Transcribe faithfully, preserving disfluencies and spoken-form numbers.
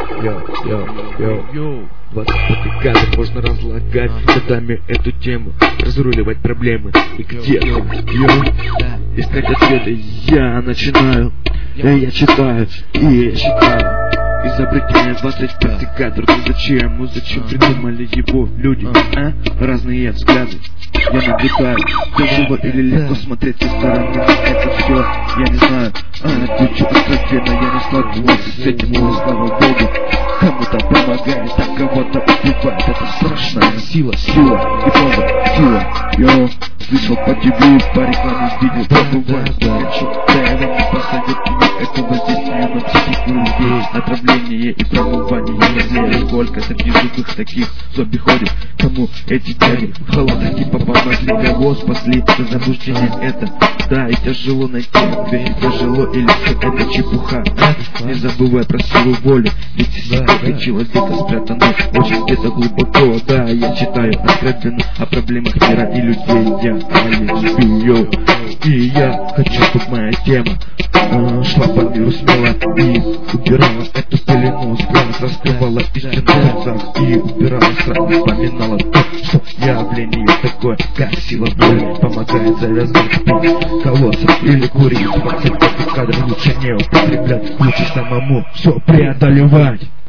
Йо, йо, йо, йо. двадцать пятый кадр можно разлагать годами эту тему, разруливать проблемы. И где-то, йо, искать ответы я начинаю. Я читаю, и я читаю. Изобретение двадцать пятый кадр. Ну зачем, ну зачем придумали его люди, а? Разные взгляды. Я наблюдаю, тяжело или легко смотреть со стороны. Это все, я не знаю, а кучу откровенно я не сталкивался с этим, но слава Богу. Кому-то помогает, а кого-то убивает. Это страшная сила, сила и поза, сила. Я слышал по ТВ, по рекламе видел, пробывает горячо. Да я вам не посоветую это воздействие на психику людей. Отравление и промывание нельзя. Сколько-то беззубых таких зомби ходит. Кому эти дяди в халатах типа помогли, кого спасли за заблуждение это. Да, и тяжело найти, верить тяжело или все это чепуха, а? Не забывай про силу воли, ведь секреты человека спрятаны очень где-то глубоко. Да, я читаю откровенно о проблемах мира и людей. Я аллегию, и я хочу, чтобы моя тема а, шла по миру смело и убирала эту пелену с глаз, раскрывала истину в глазах и убирала страх, вспоминала то, что явление такое, как сила воли помогает завязывать пить колоссов или курить. двадцать пятый кадр лучше не употреблять, лучше самому все преодолевать.